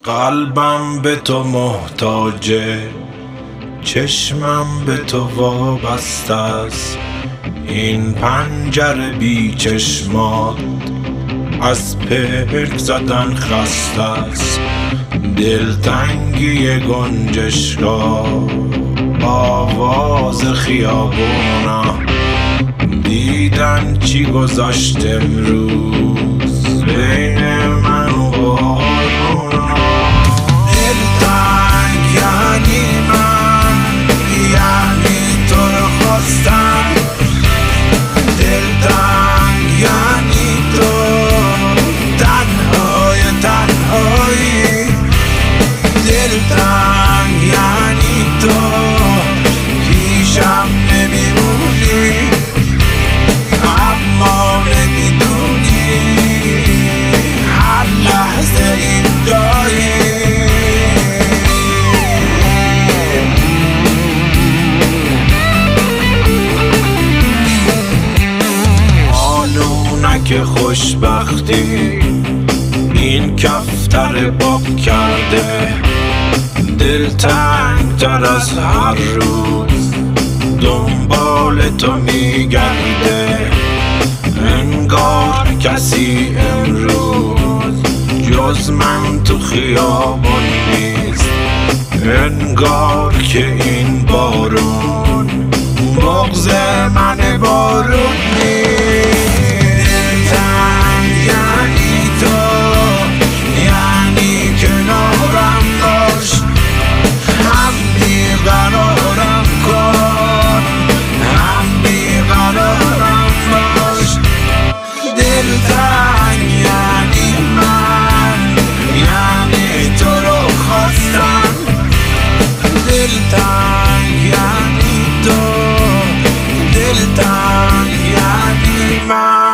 قلبم به تو محتاجه، چشمم به تو وابسته است. این پنجره بی چشمات از پلک زدن خسته است. دلتنگی گنجشگاه، آواز خیابونا، دیدن چی گذاشت امروز بین من و بارونا. دلتنگ یعنی من، یعنی تو رو خواستم. دلتنگ یعنی تو، تنهای تنهایی. دلتنگ یعنی تو، پیشم نمیمونی اما نمیدونی هر لحظه اینجایی. آنونک خوشبختی این کفتر باب کرده، دلتنگ تر از هر روز دنبال تو میگرده. انگار کسی امروز جز من تو خیابان نیست. انگار که این بارون بغض من بارون نیست. دلتنگ یعنی تو، یعنی کنارم باش، هم بیقرارم کن، هم بیقرارم باش. دلتنگ یعنی من، یعنی تو رو خواستم. دلتنگ یعنی تو، دلتنگ یعنی من.